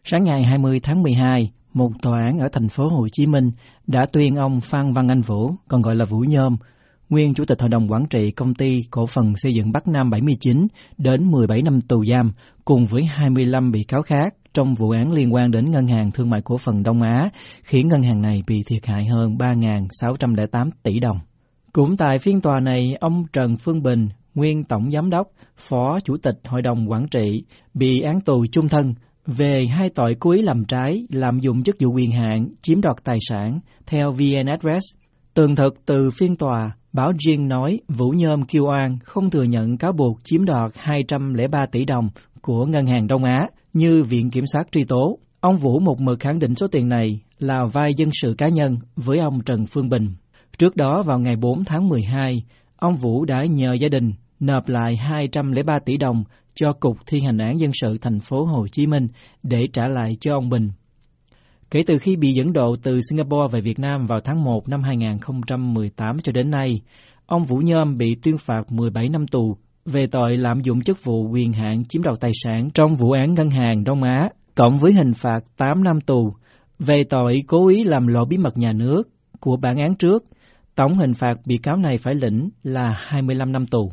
Sáng ngày 20 tháng 12, một tòa án ở thành phố Hồ Chí Minh đã tuyên ông Phan Văn Anh Vũ, còn gọi là Vũ Nhôm, nguyên Chủ tịch Hội đồng Quản trị Công ty Cổ phần Xây dựng Bắc Nam 79 đến 17 năm tù giam, cùng với 25 bị cáo khác trong vụ án liên quan đến Ngân hàng Thương mại Cổ phần Đông Á, khiến ngân hàng này bị thiệt hại hơn 3.608 tỷ đồng. Cũng tại phiên tòa này, ông Trần Phương Bình, nguyên Tổng Giám đốc, Phó Chủ tịch Hội đồng Quản trị, bị án tù chung thân về hai tội cố ý làm trái, lạm dụng chức vụ quyền hạn, chiếm đoạt tài sản, theo VN Express. Tường thuật từ phiên tòa, báo Dinh nói Vũ Nhôm kêu oan không thừa nhận cáo buộc chiếm đoạt 203 tỷ đồng của Ngân hàng Đông Á như Viện Kiểm sát truy tố. Ông Vũ một mực khẳng định số tiền này là vay dân sự cá nhân với ông Trần Phương Bình. Trước đó vào ngày 4 tháng 12, ông Vũ đã nhờ gia đình nộp lại 203 tỷ đồng cho Cục Thi hành án dân sự thành phố Hồ Chí Minh để trả lại cho ông Bình. Kể từ khi bị dẫn độ từ Singapore về Việt Nam vào tháng 1 năm 2018 cho đến nay, ông Vũ Nhôm bị tuyên phạt 17 năm tù về tội lạm dụng chức vụ quyền hạn chiếm đoạt tài sản trong vụ án Ngân hàng Đông Á, cộng với hình phạt 8 năm tù về tội cố ý làm lộ bí mật nhà nước của bản án trước. Tổng hình phạt bị cáo này phải lĩnh là 25 năm tù.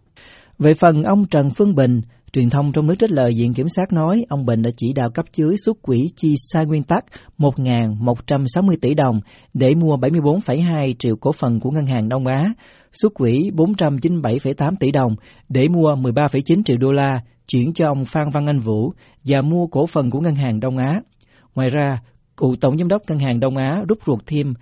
Về phần ông Trần Phương Bình, truyền thông trong nước trích lời Viện Kiểm sát nói ông Bình đã chỉ đạo cấp dưới xuất quỹ chi sai nguyên tắc 1.160 tỷ đồng để mua 74,2 triệu cổ phần của Ngân hàng Đông Á, xuất quỹ 497,8 tỷ đồng để mua 13,9 triệu đô la chuyển cho ông Phan Văn Anh Vũ và mua cổ phần của Ngân hàng Đông Á. Ngoài ra, cựu Tổng Giám đốc Ngân hàng Đông Á rút ruột thêm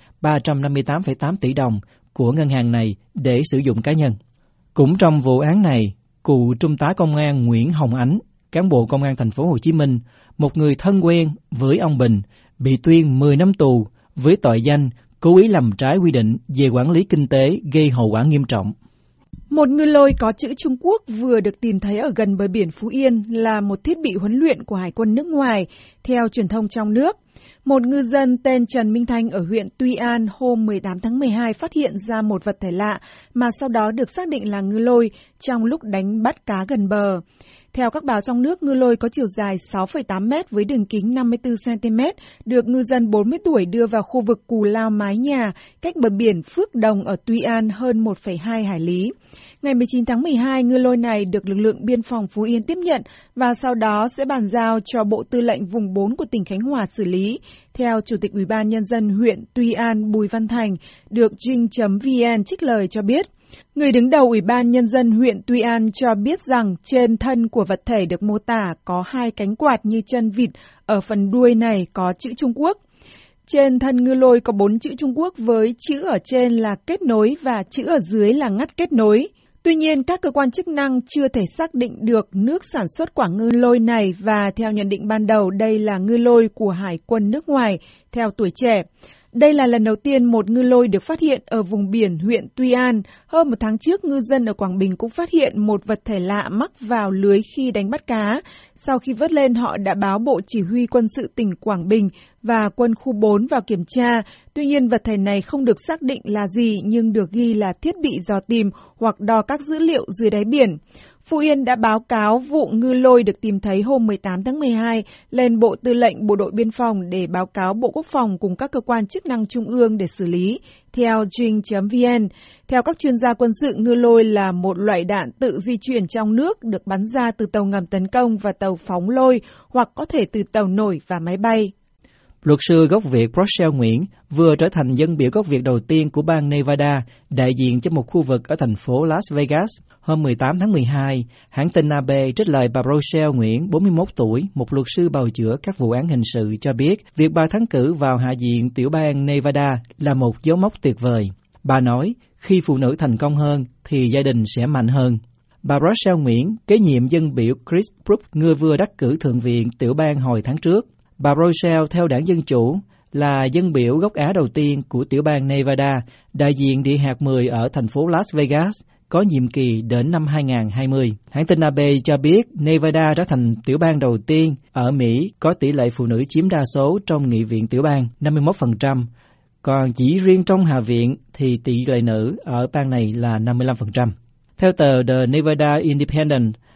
358,8 tỷ đồng của ngân hàng này để sử dụng cá nhân. Cũng trong vụ án này, cựu Trung tá Công an Nguyễn Hồng Ánh, cán bộ Công an thành phố Hồ Chí Minh, một người thân quen với ông Bình, bị tuyên 10 năm tù với tội danh cố ý làm trái quy định về quản lý kinh tế gây hậu quả nghiêm trọng. Một ngư lôi có chữ Trung Quốc vừa được tìm thấy ở gần bờ biển Phú Yên là một thiết bị huấn luyện của Hải quân nước ngoài, theo truyền thông trong nước. Một ngư dân tên Trần Minh Thanh ở huyện Tuy An hôm 18 tháng 12 phát hiện ra một vật thể lạ mà sau đó được xác định là ngư lôi trong lúc đánh bắt cá gần bờ. Theo các báo trong nước, ngư lôi có chiều dài 6,8 mét với đường kính 54 cm, được ngư dân 40 tuổi đưa vào khu vực Cù Lao Mái Nhà, cách bờ biển Phước Đồng ở Tuy An hơn 1,2 hải lý. Ngày 19 tháng 12, ngư lôi này được lực lượng biên phòng Phú Yên tiếp nhận và sau đó sẽ bàn giao cho Bộ Tư lệnh Vùng 4 của tỉnh Khánh Hòa xử lý. Theo Chủ tịch Ủy ban Nhân dân huyện Tuy An Bùi Văn Thành, được Dinh.vn trích lời cho biết. Người đứng đầu Ủy ban Nhân dân huyện Tuy An cho biết rằng trên thân của vật thể được mô tả có hai cánh quạt như chân vịt, ở phần đuôi này có chữ Trung Quốc. Trên thân ngư lôi có 4 chữ Trung Quốc với chữ ở trên là kết nối và chữ ở dưới là ngắt kết nối. Tuy nhiên, các cơ quan chức năng chưa thể xác định được nước sản xuất quả ngư lôi này và theo nhận định ban đầu đây là ngư lôi của Hải quân nước ngoài, theo Tuổi Trẻ. Đây là lần đầu tiên một ngư lôi được phát hiện ở vùng biển huyện Tuy An. Hơn một tháng trước, ngư dân ở Quảng Bình cũng phát hiện một vật thể lạ mắc vào lưới khi đánh bắt cá. Sau khi vớt lên, họ đã báo Bộ Chỉ huy Quân sự tỉnh Quảng Bình và Quân khu 4 vào kiểm tra. Tuy nhiên, vật thể này không được xác định là gì nhưng được ghi là thiết bị dò tìm hoặc đo các dữ liệu dưới đáy biển. Phú Yên đã báo cáo vụ ngư lôi được tìm thấy hôm 18 tháng 12 lên Bộ Tư lệnh Bộ đội Biên phòng để báo cáo Bộ Quốc phòng cùng các cơ quan chức năng trung ương để xử lý, theo Dinh.vn. Theo các chuyên gia quân sự, ngư lôi là một loại đạn tự di chuyển trong nước được bắn ra từ tàu ngầm tấn công và tàu phóng lôi hoặc có thể từ tàu nổi và máy bay. Luật sư gốc Việt Rochelle Nguyễn vừa trở thành dân biểu gốc Việt đầu tiên của bang Nevada, đại diện cho một khu vực ở thành phố Las Vegas. Hôm 18 tháng 12, hãng tin AP trích lời bà Rochelle Nguyễn, 41 tuổi, một luật sư bào chữa các vụ án hình sự cho biết việc bà thắng cử vào Hạ viện tiểu bang Nevada là một dấu mốc tuyệt vời. Bà nói, khi phụ nữ thành công hơn thì gia đình sẽ mạnh hơn. Bà Rochelle Nguyễn kế nhiệm dân biểu Chris Brooks, người vừa đắc cử thượng viện tiểu bang hồi tháng trước. Bà Rochelle theo đảng Dân Chủ là dân biểu gốc Á đầu tiên của tiểu bang Nevada, đại diện địa hạt 10 ở thành phố Las Vegas, có nhiệm kỳ đến năm 2020. Hãng tin AP cho biết Nevada trở thành tiểu bang đầu tiên ở Mỹ có tỷ lệ phụ nữ chiếm đa số trong nghị viện tiểu bang 51%, còn chỉ riêng trong Hạ viện thì tỷ lệ nữ ở bang này là 55%. Theo tờ The Nevada Independent,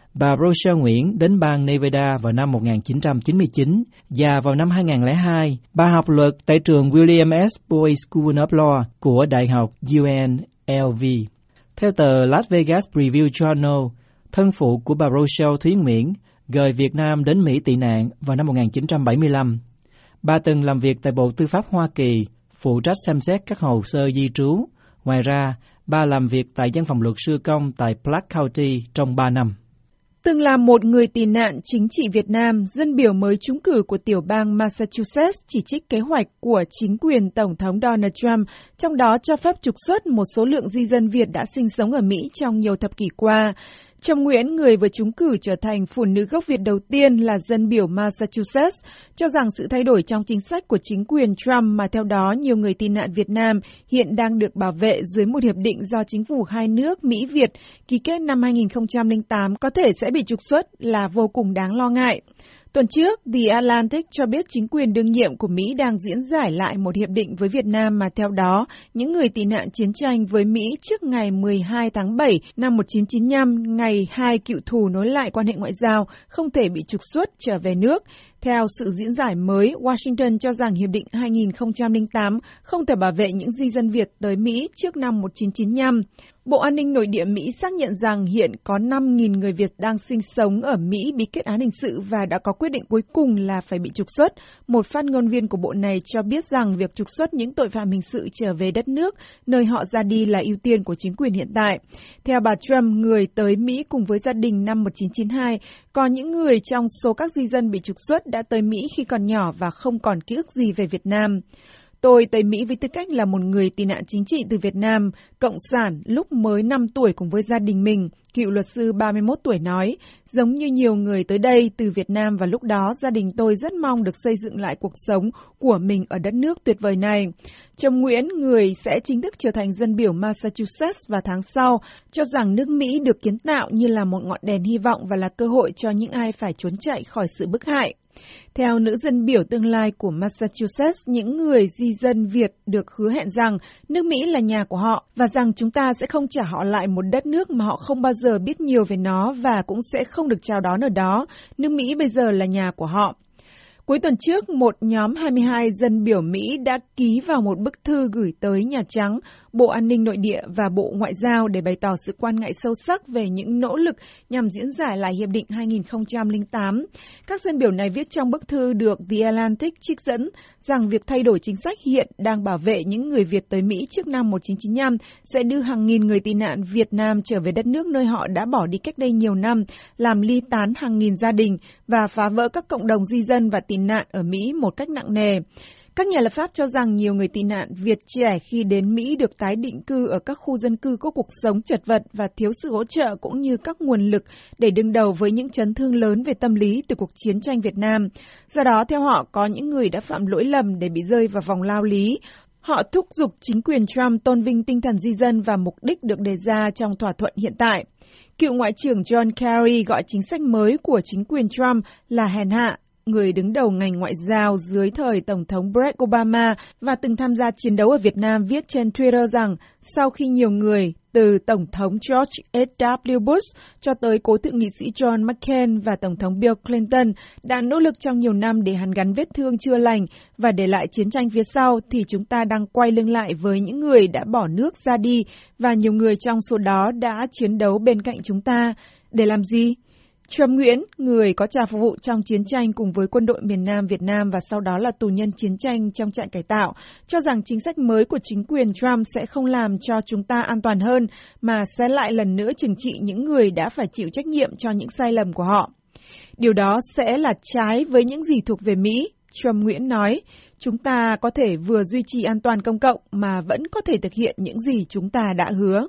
Bà Rochelle Nguyễn đến bang Nevada vào năm 1999 và vào năm 2002, bà học luật tại trường William S. Boyd School of Law của Đại học UNLV. Theo tờ Las Vegas Review Journal, thân phụ của bà Rochelle Thúy Nguyễn rời Việt Nam đến Mỹ tị nạn vào năm 1975. Bà từng làm việc tại Bộ Tư pháp Hoa Kỳ, phụ trách xem xét các hồ sơ di trú. Ngoài ra, bà làm việc tại văn phòng luật sư công tại Clark County trong 3 năm. Từng là một người tị nạn chính trị Việt Nam, dân biểu mới trúng cử của tiểu bang Massachusetts chỉ trích kế hoạch của chính quyền Tổng thống Donald Trump, trong đó cho phép trục xuất một số lượng di dân Việt đã sinh sống ở Mỹ trong nhiều thập kỷ qua. Trâm Nguyễn, người vừa trúng cử trở thành phụ nữ gốc Việt đầu tiên là dân biểu Massachusetts, cho rằng sự thay đổi trong chính sách của chính quyền Trump mà theo đó nhiều người tị nạn Việt Nam hiện đang được bảo vệ dưới một hiệp định do chính phủ hai nước Mỹ-Việt ký kết năm 2008 có thể sẽ bị trục xuất là vô cùng đáng lo ngại. Tuần trước, The Atlantic cho biết chính quyền đương nhiệm của Mỹ đang diễn giải lại một hiệp định với Việt Nam mà theo đó, những người tị nạn chiến tranh với Mỹ trước ngày 12 tháng 7 năm 1995, ngày hai cựu thù nối lại quan hệ ngoại giao, không thể bị trục xuất trở về nước. Theo sự diễn giải mới, Washington cho rằng Hiệp định 2008 không thể bảo vệ những di dân Việt tới Mỹ trước năm 1995. Bộ An ninh Nội địa Mỹ xác nhận rằng hiện có 5.000 người Việt đang sinh sống ở Mỹ bị kết án hình sự và đã có quyết định cuối cùng là phải bị trục xuất. Một phát ngôn viên của bộ này cho biết rằng việc trục xuất những tội phạm hình sự trở về đất nước, nơi họ ra đi là ưu tiên của chính quyền hiện tại. Theo bà Trump, người tới Mỹ cùng với gia đình năm 1992, còn những người trong số các di dân bị trục xuất đã tới Mỹ khi còn nhỏ và không còn ký ức gì về Việt Nam. Tôi tới Mỹ với tư cách là một người tị nạn chính trị từ Việt Nam, cộng sản lúc mới 5 tuổi cùng với gia đình mình, cựu luật sư 31 tuổi nói. Giống như nhiều người tới đây từ Việt Nam và lúc đó, gia đình tôi rất mong được xây dựng lại cuộc sống của mình ở đất nước tuyệt vời này. Trâm Nguyễn, người sẽ chính thức trở thành dân biểu Massachusetts vào tháng sau, cho rằng nước Mỹ được kiến tạo như là một ngọn đèn hy vọng và là cơ hội cho những ai phải trốn chạy khỏi sự bức hại. Theo nữ dân biểu tương lai của Massachusetts, những người di dân Việt được hứa hẹn rằng nước Mỹ là nhà của họ và rằng chúng ta sẽ không trả họ lại một đất nước mà họ không bao giờ biết nhiều về nó và cũng sẽ không được chào đón ở đó. Nước Mỹ bây giờ là nhà của họ. Cuối tuần trước, một nhóm 22 dân biểu Mỹ đã ký vào một bức thư gửi tới Nhà Trắng, Bộ An ninh Nội địa và Bộ Ngoại giao để bày tỏ sự quan ngại sâu sắc về những nỗ lực nhằm diễn giải lại Hiệp định 2008. Các dân biểu này viết trong bức thư được The Atlantic trích dẫn rằng việc thay đổi chính sách hiện đang bảo vệ những người Việt tới Mỹ trước năm 1995 sẽ đưa hàng nghìn người tị nạn Việt Nam trở về đất nước nơi họ đã bỏ đi cách đây nhiều năm, làm ly tán hàng nghìn gia đình và phá vỡ các cộng đồng di dân và tị nạn ở Mỹ một cách nặng nề. Các nhà lập pháp cho rằng nhiều người tị nạn Việt trẻ khi đến Mỹ được tái định cư ở các khu dân cư có cuộc sống chật vật và thiếu sự hỗ trợ cũng như các nguồn lực để đương đầu với những chấn thương lớn về tâm lý từ cuộc chiến tranh Việt Nam. Do đó, theo họ, có những người đã phạm lỗi lầm để bị rơi vào vòng lao lý. Họ thúc giục chính quyền Trump tôn vinh tinh thần di dân và mục đích được đề ra trong thỏa thuận hiện tại. Cựu Ngoại trưởng John Kerry gọi chính sách mới của chính quyền Trump là hèn hạ. Người đứng đầu ngành ngoại giao dưới thời Tổng thống Barack Obama và từng tham gia chiến đấu ở Việt Nam viết trên Twitter rằng sau khi nhiều người từ Tổng thống George H.W. Bush cho tới cố thượng nghị sĩ John McCain và Tổng thống Bill Clinton đã nỗ lực trong nhiều năm để hàn gắn vết thương chưa lành và để lại chiến tranh phía sau, thì chúng ta đang quay lưng lại với những người đã bỏ nước ra đi và nhiều người trong số đó đã chiến đấu bên cạnh chúng ta. Để làm gì? Trâm Nguyễn, người có trà phục vụ trong chiến tranh cùng với quân đội miền Nam Việt Nam và sau đó là tù nhân chiến tranh trong trại cải tạo, cho rằng chính sách mới của chính quyền Trump sẽ không làm cho chúng ta an toàn hơn, mà sẽ lại lần nữa trừng trị những người đã phải chịu trách nhiệm cho những sai lầm của họ. Điều đó sẽ là trái với những gì thuộc về Mỹ, Trâm Nguyễn nói. Chúng ta có thể vừa duy trì an toàn công cộng mà vẫn có thể thực hiện những gì chúng ta đã hứa.